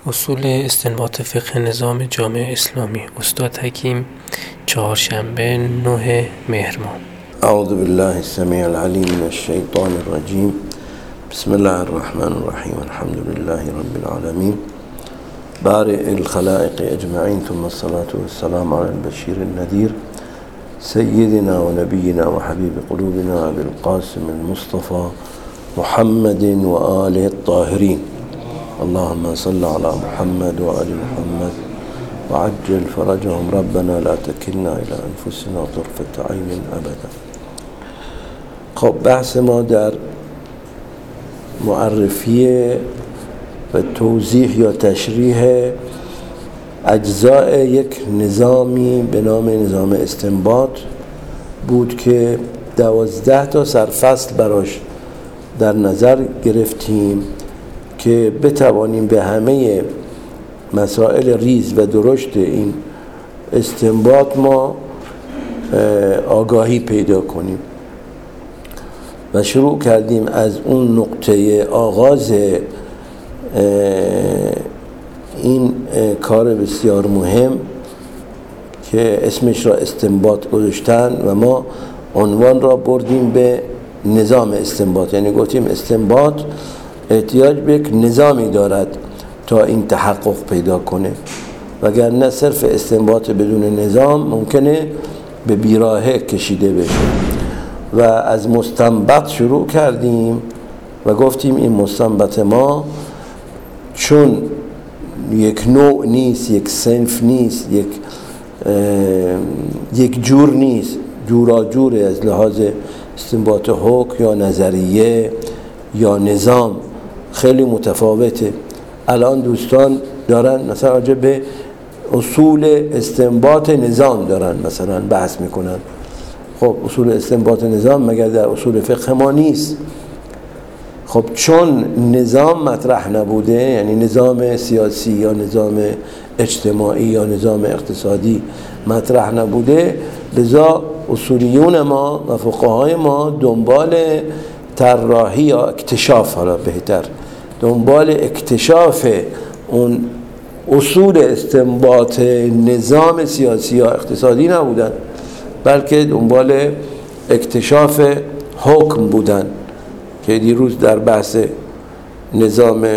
اصول استنباط فقه نظام جامع اسلامی، استاد حکیم، چهارشنبه 9 مهر ماه. اعوذ بالله السمیع العلیم من الشیطان الرجیم. بسم الله الرحمن الرحیم. الحمد لله رب العالمین بارئ الخلائق اجمعین، ثم الصلاة والسلام على البشیر النذیر سیدنا و نبینا و حبیب قلوبنا ابی القاسم المصطفى محمد و آله الطاهرین. اللهم صل على محمد و آل محمد و عجل فرجهم. ربنا لا تکلنا الى انفسنا طرفة عین ابدا. خب بحث ما در معرفی و توضیح یا تشریح اجزاء یک نظامی به نام نظام استنباط بود که 12 تا سرفصل براش در نظر گرفتیم که بتوانیم به همه مسائل ریز و درشت این استنباط ما آگاهی پیدا کنیم و شروع کردیم از اون نقطه آغاز این کار بسیار مهم که اسمش را استنباط گذاشتن و ما عنوان را بردیم به نظام استنباط. یعنی گفتیم استنباط احتیاج به یک نظامی دارد تا این تحقق پیدا کنه، وگرنه صرف استنباط بدون نظام ممکنه به بیراهه کشیده بشه. و از مستنبط شروع کردیم و گفتیم این مستنبط ما چون یک نوع نیست، یک صنف نیست، یک جور نیست، جوراجوره از لحاظ استنباط حکم یا نظریه یا نظام، خیلی متفاوته. الان دوستان دارن مثلا راجع به اصول استنباط نظام دارن مثلا بحث میکنن. خب اصول استنباط نظام مگر در اصول فقه ما نیست؟ خب چون نظام مطرح نبوده، یعنی نظام سیاسی یا نظام اجتماعی یا نظام اقتصادی مطرح نبوده، لذا اصولیون ما و فقهای ما دنبال طراحی یا اکتشاف، حالا بهتر دنبال اکتشاف اون اصول استنباط نظام سیاسی یا اقتصادی نبودن، بلکه دنبال اکتشاف حکم بودن که دیروز در بحث نظام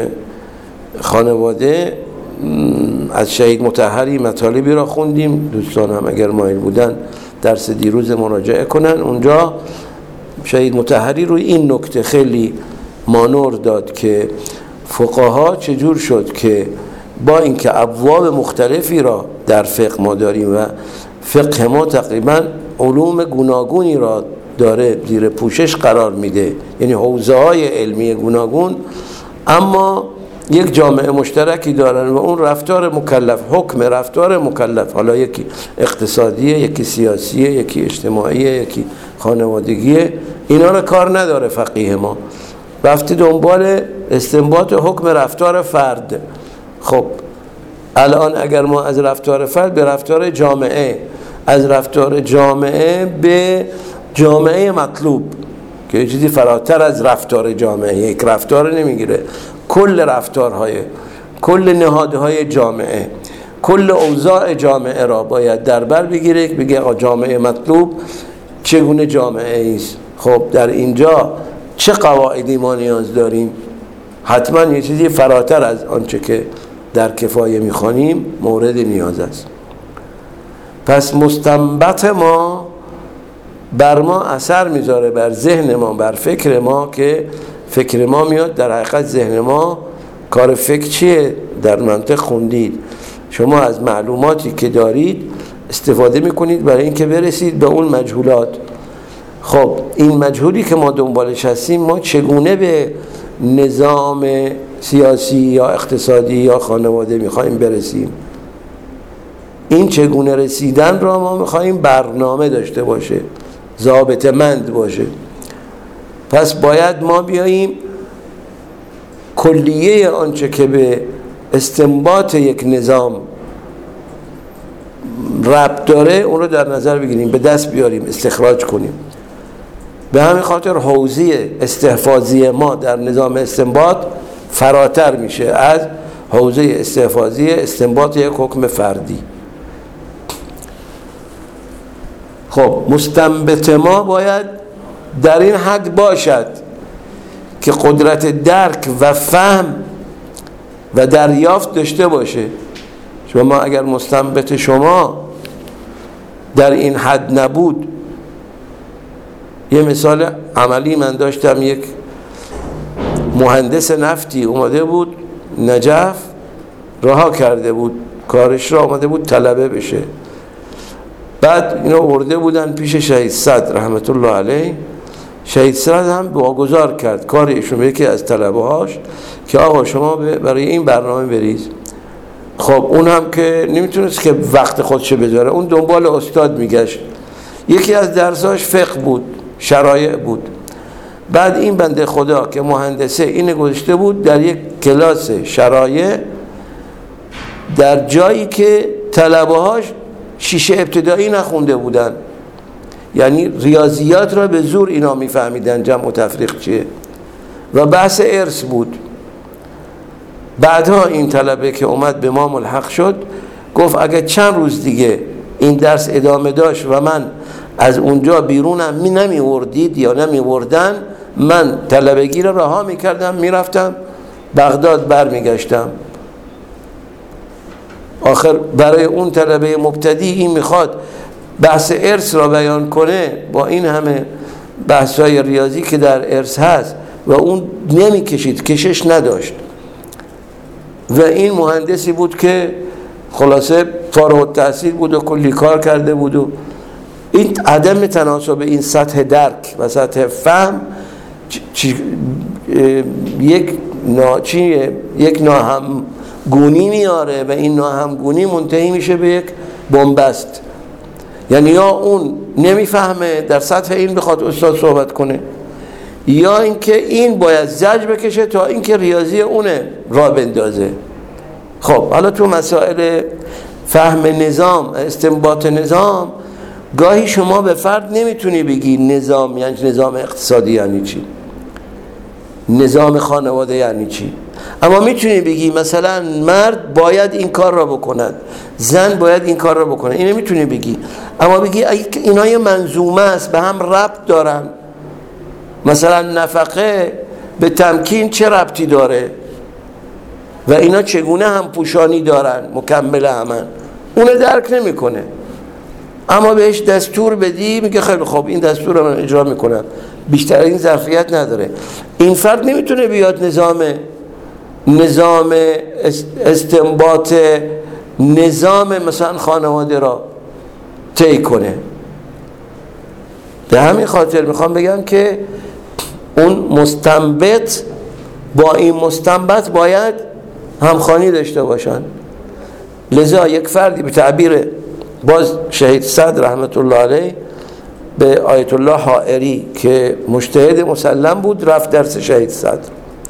خانواده از شهید مطهری مطالبی را خوندیم. دوستان هم اگر مایل بودن درس دیروز مراجعه کنن. اونجا شهید مطهری روی این نکته خیلی مانور داد که فقها چجور شد که با اینکه ابواب مختلفی را در فقه ما داریم و فقه ما تقریبا علوم گوناگونی را داره زیر پوشش قرار میده، یعنی حوزه‌های علمی گوناگون، اما یک جامعه مشترکی دارن و اون رفتار مکلف، حکم رفتار مکلف، حالا یکی اقتصادیه، یکی سیاسیه، یکی اجتماعیه، یکی خانوادگیه. اینا رو کار نداره فقیه ما، رفتی دنبال استنباط حکم رفتار فرد. خب الان اگر ما از رفتار فرد به رفتار جامعه، از رفتار جامعه به جامعه مطلوب که چیزی فراتر از رفتار جامعه، یک رفتار نمیگیره، کل رفتارهای، کل نهادهای جامعه، کل اوضاع جامعه را باید در بر بگیره که بگه آقا جامعه مطلوب چگونه جامعه است. خب در اینجا چه قواعدی ما نیاز داریم؟ حتما یه چیزی فراتر از آنچه که در کفایه میخوانیم مورد نیاز است. پس مستنبط ما بر ما اثر میذاره، بر ذهن ما، بر فکر ما، که فکر ما میاد در حقیقت ذهن ما. کار فکر چیه؟ در منطق خوندید شما از معلوماتی که دارید استفاده میکنید برای اینکه برسید به اون مجهولات. خب این مجهولی که ما دنبالش هستیم، ما چگونه به نظام سیاسی یا اقتصادی یا خانواده میخوایم برسیم؟ این چگونه رسیدن را ما میخوایم برنامه داشته باشه، ضابطه مند باشه. پس باید ما بیاییم کلیه آنچه که به استنباط یک نظام ربط داره اون رو در نظر بگیریم، به دست بیاریم، استخراج کنیم. به همین خاطر حوزه استحفاظی ما در نظام استنباط فراتر میشه از حوزه استحفاظی استنباط یک حکم فردی. خب مستنبط ما باید در این حد باشد که قدرت درک و فهم و دریافت داشته باشه. شما اگر مستنبط شما در این حد نبود، یه مثال عملی من داشتم، یک مهندس نفتی اومده بود نجف، رها کرده بود کارش را، اومده بود طلبه بشه. بعد اینا ورده بودن پیش شهید صدر رحمت الله علیه. شهید صدر هم واگذار کرد کار ایشون به یکی از طلبه هاش که آقا شما برای این برنامه بریز. خب اون هم که نمیتونست که وقت خودشو بذاره، اون دنبال استاد میگشت. یکی از درساش فقه بود، شرایع بود. بعد این بنده خدا که مهندسه اینو گذاشته بود در یک کلاس شرایع، در جایی که طلبه هاش شیشه ابتدایی نخونده بودن، یعنی ریاضیات را به زور اینا میفهمیدن جمع و تفریق چیه، و بحث ارث بود. بعدها این طلبه که اومد به ما ملحق شد گفت اگه چند روز دیگه این درس ادامه داشت و من از اونجا بیرونم نمیوردید یا نمیوردن، من طلبگی را رها میکردم، میرفتم بغداد برمیگشتم. آخر برای اون طلبه مبتدی این میخواد بحث ارث را بیان کنه با این همه بحث‌های ریاضی که در ارث هست و اون نمیکشید، کشش نداشت. و این مهندسی بود که خلاصه فارغ التحصیل بود و کلی کار کرده بود و این عدم تناسب این سطح درک و سطح فهم یک ناهمگونی میاره و این ناهمگونی منتهی میشه به یک بنبست. یعنی یا اون نمیفهمه در سطح این بخواد استاد صحبت کنه، یا اینکه این باید زج بکشه تا اینکه ریاضی اونه را بندازه. خب حالا تو مسائل فهم نظام، استنباط نظام، گاهی شما به فرد نمیتونی بگی نظام یعنی نظام اقتصادی یعنی چی، نظام خانواده یعنی چی، اما میتونی بگی مثلا مرد باید این کار را بکند، زن باید این کار را بکنه. اینو میتونی بگی، اما بگی اینا یه منظومه است، به هم ربط دارن. مثلا نفقه به تمکین چه ربطی داره و اینا چگونه هم پوشانی دارن، مکمل همن، اونو درک نمیکنه. اما بهش دستور بدی میگه خیلی خوب این دستور رو من اجرا میکنم، بیشتر این ظرفیت نداره. این فرد نمیتونه بیاد نظام استنباط نظام مثلا خانواده را طی کنه. به همین خاطر میخوام بگم که اون مستنبط با این مستنبط باید همخوانی داشته باشن. لذا یک فردی به تعبیر باز شهید صدر رحمت الله علیه به آیت الله حائری که مجتهد مسلم بود رفت درس شهید صدر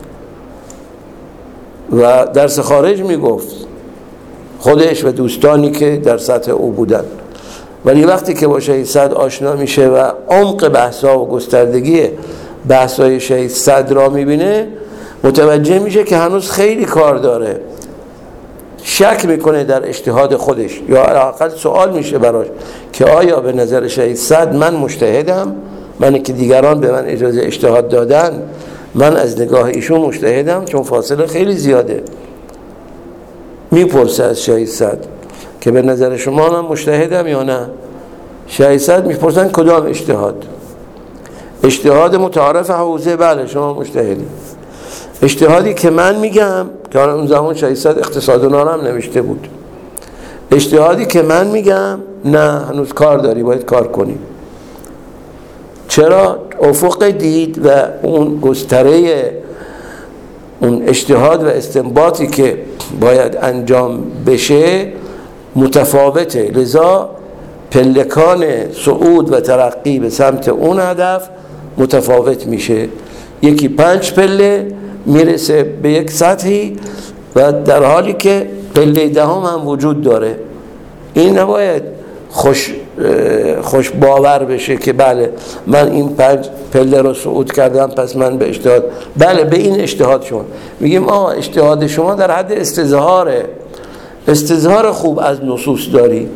و درس خارج میگفت خودش و دوستانی که در سطح او بودن، ولی وقتی که با شهید صدر آشنا میشه و عمق بحثا و گستردگی بحثای شهید صدر را میبینه، متوجه میشه که هنوز خیلی کار داره. شک میکنه در اجتهاد خودش، یا علاقل سوال میشه براش که آیا به نظر شهید صدر من مجتهدم، من که دیگران به من اجازه اجتهاد دادن، من از نگاه ایشون مجتهدم؟ چون فاصله خیلی زیاده. میپرسه از شهید صدر که به نظر شما من مجتهدم یا نه؟ شهید صدر میپرسن کدام اجتهاد؟ اجتهاد متعارف حوزه، بله شما مجتهدی. اجتهادی که من میگم که اون زمان شهید صدر اقتصاد و نارم نوشته بود، اجتهادی که من میگم نه، هنوز کار داری، باید کار کنی. چرا؟ افق دید و اون گستره اون اجتهاد و استنباطی که باید انجام بشه متفاوته. لذا پلکان صعود و ترقی به سمت اون هدف متفاوت میشه. یکی 5 پله میرسه به یک سطحی و در حالی که پله 10 هم وجود داره. این نباید خوش باور بشه که بله من این 5 پله رو صعود کردم پس من به اجتهاد، بله به این اجتهاد شما میگیم اجتهاد شما در حد استظهار خوب از نصوص داری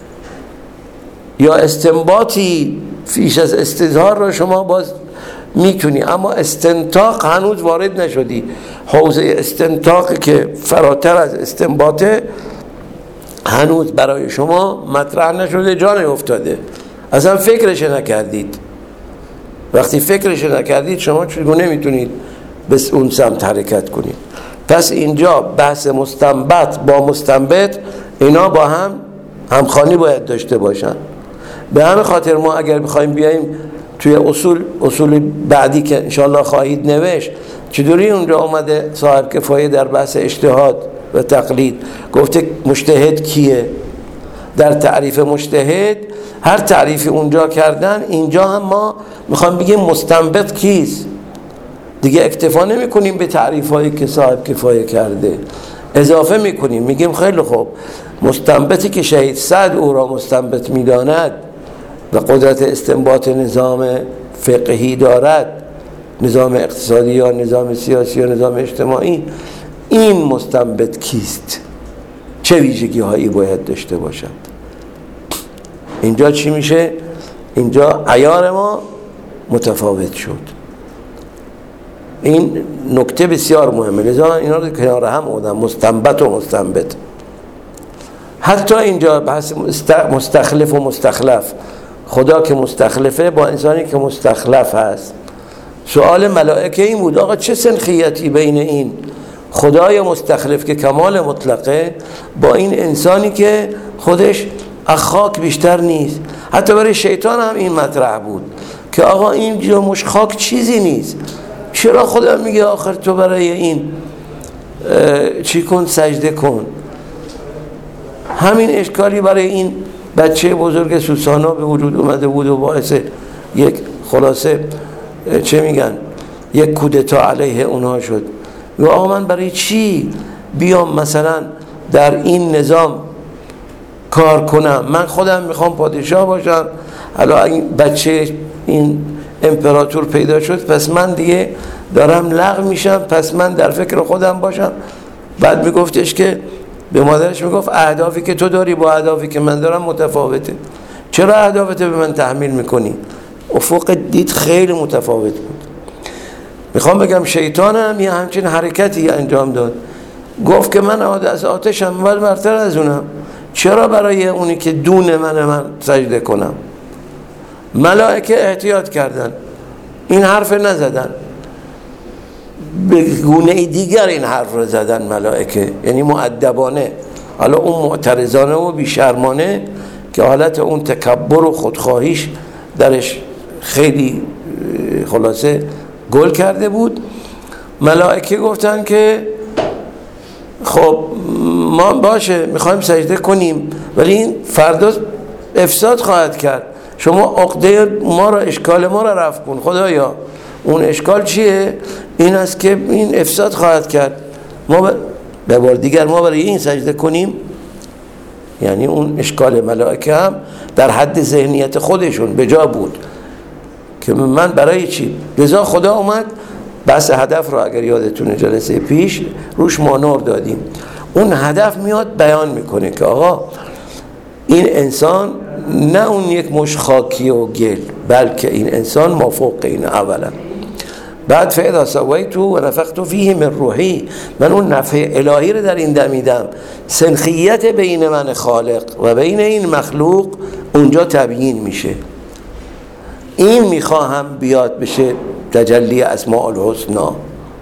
یا استنباطی فیش از استظهار رو شما باز میتونی، اما استنطاق هنوز وارد نشدی. حوزه استنطاق که فراتر از استنباطه هنوز برای شما مطرح نشده، جا نیفتاده، اصلا فکرش نکردید. وقتی فکرش نکردید شما چگونه میتونید به اون سمت حرکت کنید؟ پس اینجا بحث مستنبط با مستنبط اینا با هم همخوانی باید داشته باشن. به همین خاطر ما اگر بخوایم بیاییم توی اصول بعدی که انشاءالله خواهید نوشت، چطوری اونجا اومده صاحب کفایه در بحث اجتهاد و تقلید گفته مجتهد کیه؟ در تعریف مجتهد هر تعریفی اونجا کردن، اینجا هم ما میخوام بگیم مستنبط کیست. دیگه اکتفا نمی کنیم به تعریف هایی که صاحب کفایه کرده، اضافه میکنیم، میگیم خیلی خوب مستنبطی که شهید سعد او را مستنبط میداند و قدرت استنباط نظام فقهی دارد، نظام اقتصادی یا نظام سیاسی یا نظام اجتماعی، این مستنبط کیست؟ چه ویژگی هایی باید داشته باشد؟ اینجا چی میشه؟ اینجا عیار ما متفاوت شد. این نکته بسیار مهمه، لذا اینا رو کنار هم آوردم، مستنبط و مستنبط. حتی اینجا بحث مستخلف و مستخلف، خدا که مستخلفه با انسانی که مستخلف هست. سؤال ملائکه این بود آقا چه سنخیتی بین این خدای مستخلف که کمال مطلقه با این انسانی که خودش خاک بیشتر نیست؟ حتی برای شیطان هم این مطرح بود که آقا این جمش خاک چیزی نیست، چرا خدا میگه آخر تو برای این چی کن؟ سجده کن. همین اشکالی برای این بچه بزرگ سوسانا به وجود اومده بود و باعث یک خلاصه چه میگن یک کودتا علیه اونها شد. و آقا من برای چی بیام مثلا در این نظام کار کنم؟ من خودم میخوام پادشاه باشم، حالا این بچه این امپراتور پیدا شد پس من دیگه دارم لغو میشم، پس من در فکر خودم باشم. بعد میگفتش که به مادرش میگفت اهدافی که تو داری با اهدافی که من دارم متفاوته، چرا اهدافتو به من تحمیل میکنی؟ افق دید خیلی متفاوت بود. میخوام بگم شیطان هم یه همچین حرکتی انجام داد، گفت که من از آتشم ولی برتر از اونم، چرا برای اونی که دون من سجده کنم؟ ملائکه احتیاط کردن، این حرف نزدن، به گونه دیگر این حرف رو زدن ملائکه، یعنی مؤدبانه. حالا اون معترضانه و بیشرمانه که حالت اون تکبر و خودخواهیش درش خیلی خلاصه گل کرده بود. ملائکه گفتن که خب ما باشه میخوایم سجده کنیم ولی این فردا افساد خواهد کرد، شما عقده ما را اشکال ما را رفع کن خدایا. اون اشکال چیه؟ این است که این افساد خواهد کرد، ما به بار دیگر ما برای این سجده کنیم. یعنی اون اشکال ملائکه هم در حد ذهنیت خودشون به جا بود که من برای چی؟ لذا خدا اومد بحث هدف رو اگر یادتونه جلسه پیش روش مانور دادیم. اون هدف میاد بیان میکنه که آقا این انسان نه اون یک مش خاکی و گل، بلکه این انسان ما فوق این اولا. بعد فاذا سویت و نفخت فیه من روحی، من اون نفع الهی رو در این دمیدم، سنخیت بین من خالق و بین این مخلوق اونجا تبیین میشه. این میخواهم بیاد بشه تجلی اسماء الحسنا.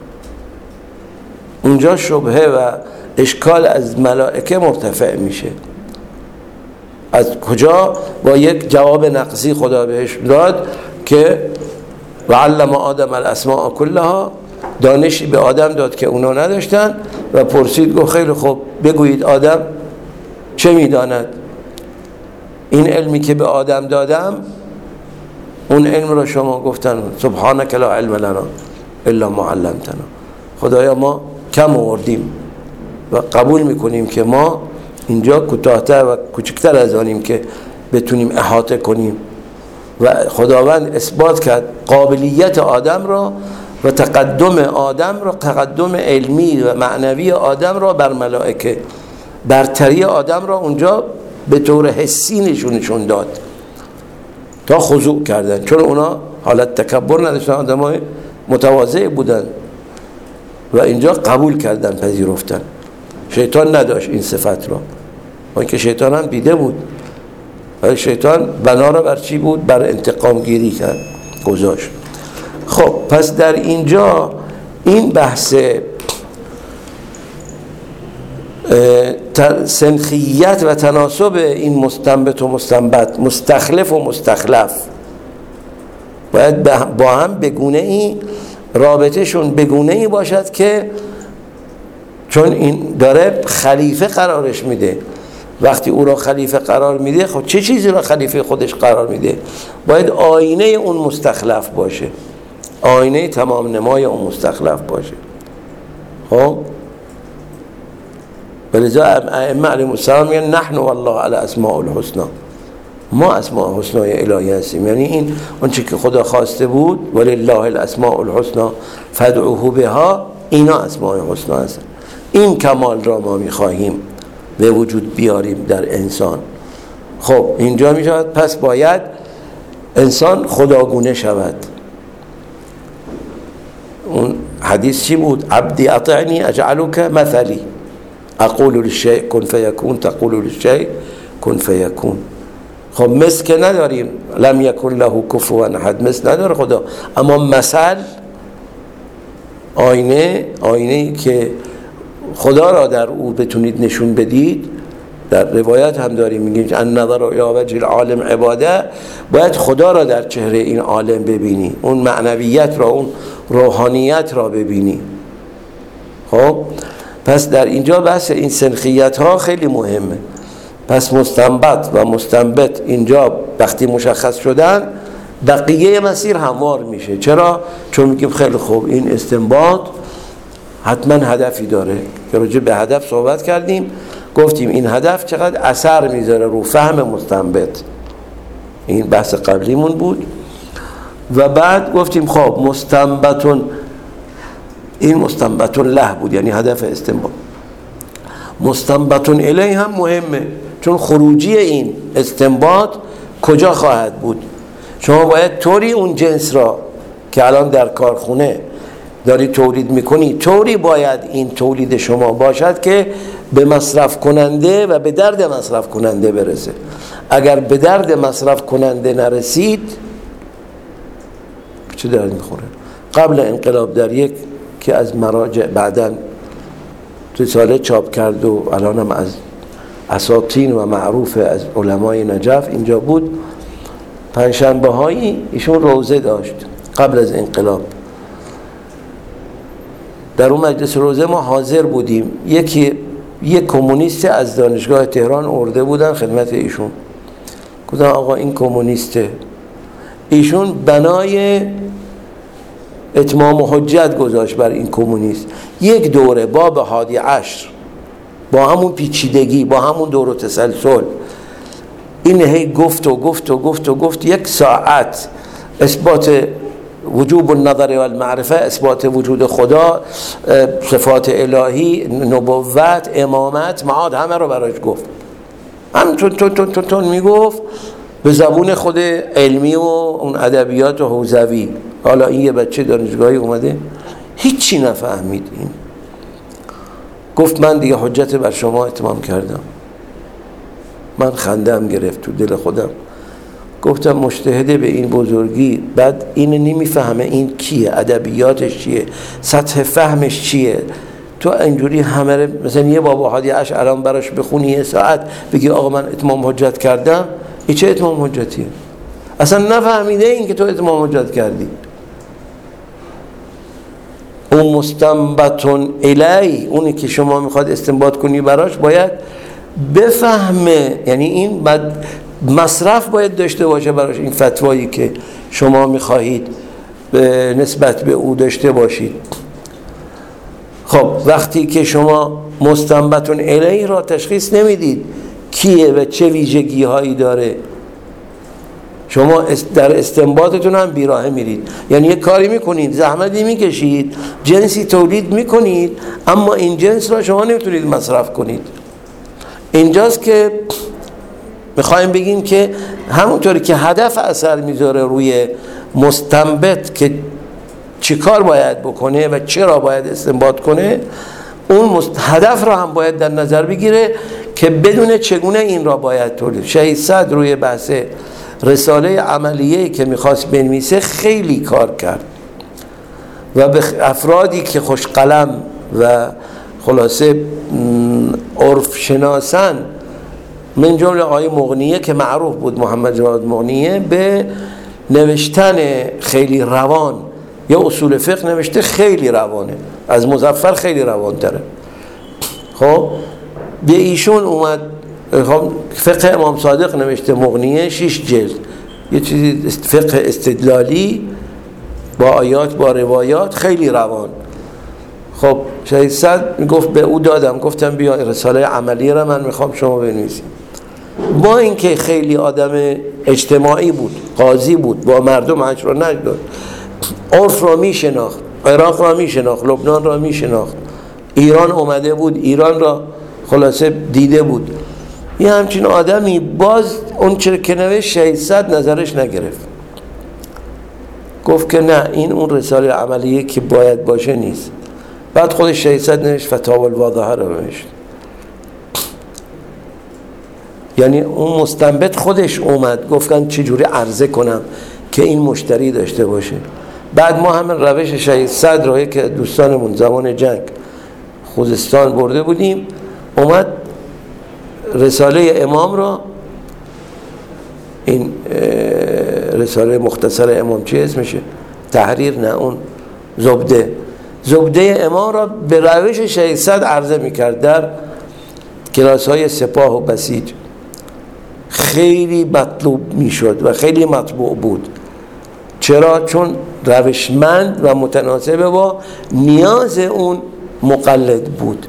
اونجا شبهه و اشکال از ملائکه مرتفع میشه. از کجا؟ با یک جواب نقصی خدا بهش داد که وعلم آدم الاسماء كلها، دانشی به آدم داد که اونا نداشتن و پرسید گفت خیلی خوب بگویید آدم چه میداند؟ این علمی که به آدم دادم اون علم رو شما گفتن سبحانك لا علم لنا الا ما علمتنا. خدایا ما کم آوردیم و قبول میکنیم که ما اینجا کوتاه‌تر و کوچکتر از آنیم که بتونیم احاطه کنیم. و خداوند اثبات کرد قابلیت آدم را و تقدم آدم را، تقدم علمی و معنوی آدم را بر ملائکه، برتری آدم را اونجا به طور حسی نشون داد تا خضوع کردن، چون اونا حالت تکبر نداشتن، آدمای متواضع بودن و اینجا قبول کردن، پذیرفتن. شیطان نداشت این صفت را، اون که شیطان هم دیده بود، ولی شیطان بنا را بر چی بود؟ بر انتقام گیری کرد، گذاشت. خب پس در اینجا این بحث سنخیت و تناسب این مستنبت و مستنبت، مستخلف و مستخلف باید با هم بگونه ای رابطهشون بگونه ای باشد که چون این داره خلیفه قرارش میده، وقتی او را خلیفه قرار میده، خب چه چیزی را خلیفه خودش قرار میده؟ باید آینه اون مستخلف باشه، آینه تمام نمای اون مستخلف باشه. خب ولذا ائمه علیهم السلام میگن نحن والله علی اسماء الحسنا، ما اسماء الحسنای الهی هستیم، یعنی این اون چیزی که خدا خواسته بود، ولله الاسماء الحسنا فادعوه بها، اینا اسماء الحسنا هستن. این کمال را ما میخواهیم به وجود بیاریم در انسان. خب اینجا میشود پس باید انسان خداگونه شود. اون حدیث چی بود؟ عبدی اطعنی اجعلک مثلی، اقول للشیء کن فیکون تقول للشیء کن فیکون. خب مثل که نداریم، لم یکن له کفوا احد، مثل نداره خدا، اما مثل آینه که خدا را در او بتونید نشون بدید. در روایت هم داریم میگیم ان نظر الی وجه العالم عباده، باید خدا را در چهره این عالم ببینی، اون معنویت را، اون روحانیت را ببینی. خب پس در اینجا بحث این سنخیت ها خیلی مهمه. پس مستنبت و مستنبت اینجا وقتی مشخص شدن، بقیه مسیر هموار میشه. چرا؟ چون میگیم خیلی خوب این استنباط حتما هدفی داره، که راجع به هدف صحبت کردیم، گفتیم این هدف چقدر اثر میذاره رو فهم مستنبت، این بحث قبلیمون بود. و بعد گفتیم خب مستنبتون، این مستنبتون له بود، یعنی هدف استنباط. مستنبتون الیه هم مهمه، چون خروجی این استنباط کجا خواهد بود؟ شما باید طوری اون جنس را که الان در کارخونه داری تولید میکنی، طوری باید این تولید شما باشد که به مصرف کننده و به درد مصرف کننده برسه. اگر به درد مصرف کننده نرسید، چه درد میخوره؟ قبل انقلاب در یک که از مراجع بعداً رساله چاپ کرد و الان هم از اساطین و معروف از علمای نجف اینجا بود، پنجشنبه هایی ایشون روزه داشت قبل از انقلاب. در اون مجلس روزه ما حاضر بودیم. یک کمونیست از دانشگاه تهران آورده بودن خدمت ایشون، گفتن آقا این کمونیسته. ایشون بنای اتمام حجت گذاشت بر این کمونیست. یک دوره باب هادی عشر با همون پیچیدگی، با همون دور و تسلسل، این هی گفت یک ساعت اثبات وجوب النظر و المعرفه، اثبات وجود خدا، صفات الهی، نبوت، امامت، معاد، همه رو براش گفت. هم تون میگفت به زبون خود علمی و اون ادبیات و حوزوی. حالا این یه بچه دانشگاهی اومده هیچی نفهمید، این گفت من دیگه حجت بر شما اتمام کردم. من خندم گرفت تو دل خودم، گفتم مجتهده به این بزرگی، بعد این نمیفهمه این کیه، ادبیاتش چیه، سطح فهمش چیه. تو اینجوری همه مثلا یه بابا هادی عشر الان براش بخونی یه ساعت بگی آقا من اتمام حجت کردم، این چه اتمام حجتیه؟ اصلا نفهمیده این که تو اتمام حجت کردی. اون مستنبتون الی، اونی که شما میخواد استنباط کنی براش باید بفهمه، یعنی این بعد مصرف باید داشته باشه براش، این فتوایی که شما میخواهید به نسبت به او داشته باشید. خب وقتی که شما مستنبتون الی را تشخیص نمیدید کیه و چه ویژگی هایی داره، شما در استنباطتون هم بیراهه میرید، یعنی یه کاری میکنید، زحمتی میکشید، جنسی تولید میکنید، اما این جنس را شما نمیتونید مصرف کنید. اینجاست که میخوایم بگیم که همونطوری که هدف اثر میذاره روی مستنبط که چی کار باید بکنه و چرا باید استنباط کنه، اون هدف را هم باید در نظر بگیره که بدون چگونه این را باید تولید. شهید صدر روی بحث رساله عملیه که میخواست بنویسه خیلی کار کرد و به افرادی که خوش قلم و خلاصه عرف شناسن، من جمله آقای مغنیه که معروف بود، محمد جواد مغنیه، به نوشتن خیلی روان یا اصول فقه نوشته خیلی روانه، از مظفر خیلی روان تره. خب به ایشون اومد فقه امام صادق نوشته، مغنیه 6 جلد، یه چیزی فقه استدلالی با آیات با روایات خیلی روان. خب شهید صدر گفت به او دادم، گفتم بیا رساله عملی را من میخوام شما بنویسیم. با اینکه خیلی آدم اجتماعی بود، قاضی بود، با مردم عشر و نجد داد، عرف را میشناخت، عراق را میشناخت، لبنان را میشناخت، ایران اومده بود، ایران را خلاصه دیده بود، یه همچین آدمی باز اون چرا که نوشت شهید صدر نظرش نگرفت، گفت که نه این اون رساله عملیه که باید باشه نیست. بعد خودش شهید صدر نوشت فتاوی الواضحه رو نوشت. یعنی اون مستنبط خودش اومد گفتن چجوری عرضه کنم که این مشتری داشته باشه. بعد ما همین روش شهید صدر رو که دوستانمون زمان جنگ خوزستان برده بودیم، اومد رساله امام را، این رساله مختصر امام چی اسمشه؟ تحریر نه، اون زبده امام را به روش شهید صدر عرضه میکرد در کلاس های سپاه و بسیج. خیلی مطلوب میشد و خیلی مطبوع بود. چرا؟ چون روشمند و متناسب با نیاز اون مقلد بود.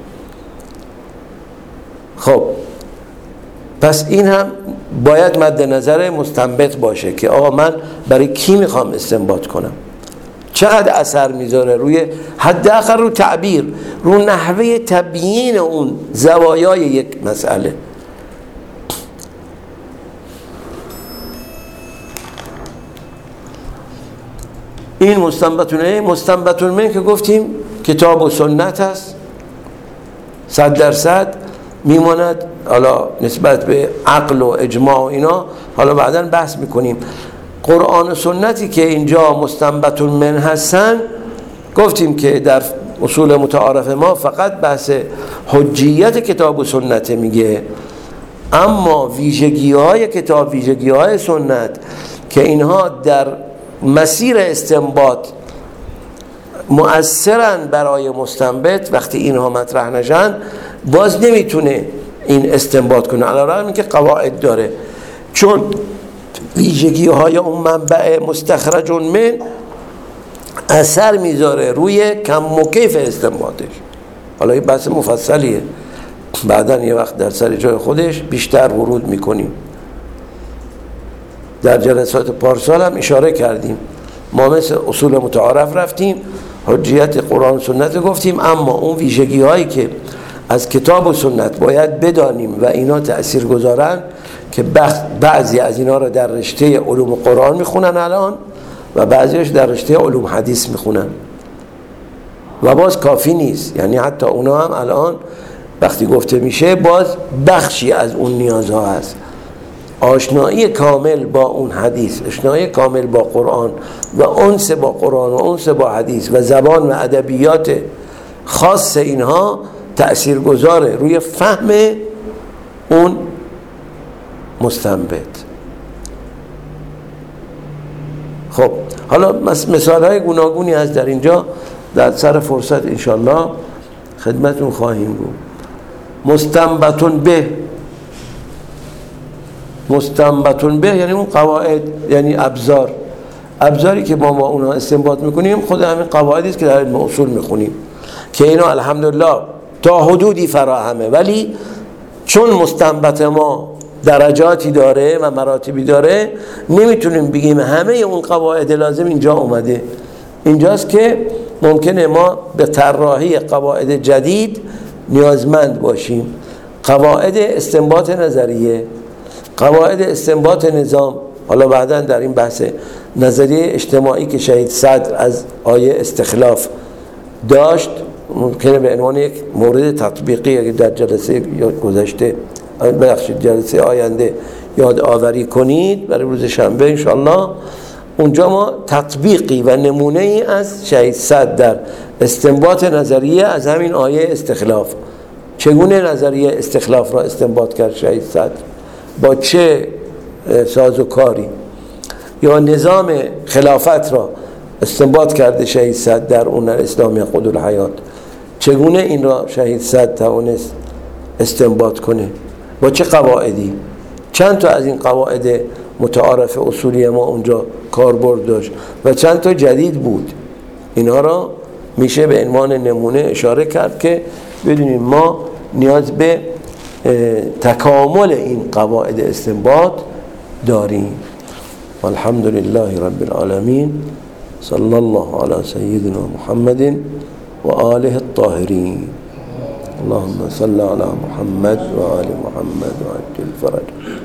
خب پس این هم باید مد نظر مستنبط باشه که آقا من برای کی میخوام استنباط کنم، چقدر اثر میذاره روی حداقل رو تعبیر، رو نحوه تبیین اون زوایای یک مسئله. این مستنبطون من که گفتیم کتاب و سنت هست 100% میماند. حالا نسبت به عقل و اجماع و اینا حالا بعداً بحث میکنیم. قرآن و سنتی که اینجا مستنبطون من هستن، گفتیم که در اصول متعارف ما فقط بحث حجیت کتاب و سنت میگه، اما ویژگی های کتاب، ویژگی های سنت که اینها در مسیر استنباط مؤثرن برای مستنبط، وقتی اینها مطرح نشن باز نمیتونه این استنباط کنه، علی الرغم اینکه قواعد داره، چون ویژگی های اون منبع مستخرج من اثر میذاره روی کم و کیف استنباطش. حالا این بحث مفصلیه، بعداً یه وقت در سر جای خودش بیشتر ورود میکنیم. در جلسات پارسال هم اشاره کردیم، ما مثل اصول متعارف رفتیم، حجیت قرآن و سنت گفتیم، اما اون ویژگی هایی که از کتاب و سنت باید بدانیم و اینا تأثیر گذارن که بعضی از اینا رو در رشته علوم قرآن میخونن الان و بعضیش در رشته علوم حدیث میخونن و باز کافی نیست. یعنی حتی اونا هم الان وقتی گفته میشه باز بخشی از اون نیازها هست. آشنایی کامل با اون حدیث، آشنایی کامل با قرآن و انس با قرآن و انس با حدیث و زبان و ادبیات خاص اینها تأثیر گذاره روی فهم اون مستنبط. خب حالا مثال های گوناگونی هست در اینجا، در سر فرصت انشالله خدمتون خواهیم بود. مستنبطون به یعنی اون قواعد، یعنی ابزاری که ما اونها استنباط میکنیم خود همین قواعدی است که در علم اصول میخونیم که اینا الحمدلله تا حدودی فراهمه، ولی چون مستنبط ما درجاتی داره و مراتبی داره، نمیتونیم بگیم همه اون قواعد لازم اینجا اومده. اینجاست که ممکنه ما به طراحی قواعد جدید نیازمند باشیم. قواعد استنباط نظریه، قواعد استنباط نظام، حالا بعدا در این بحث نظریه اجتماعی که شهید صدر از آیه استخلاف داشت، ممکنه به عنوان یک مورد تطبیقی اگه در جلسه گذشته، ببخشید جلسه آینده یاد آوری کنید برای روز شنبه انشالله، اونجا ما تطبیقی و نمونه ای از شهید صدر در استنباط نظریه از همین آیه استخلاف، چگونه نظریه استخلاف را استنباط کرد شهید صدر، با چه سازوکاری، یا نظام خلافت را استنباط کرده شهید صدر در اون اسلامی قدرالحیات، چگونه این را شهید صدر توانست استنباط کنه، با چه قواعدی. چند تا از این قواعد متعارف اصولی ما اونجا کاربرد داشت و چند تا جدید بود. اینها را میشه به عنوان نمونه اشاره کرد که بدونیم ما نیاز به تکامل این قواعد استنباط داریم. والحمد لله رب العالمين، صلى الله على سيدنا محمد وآله الطاهرين. اللهم صل على محمد وآل محمد وعجل فرج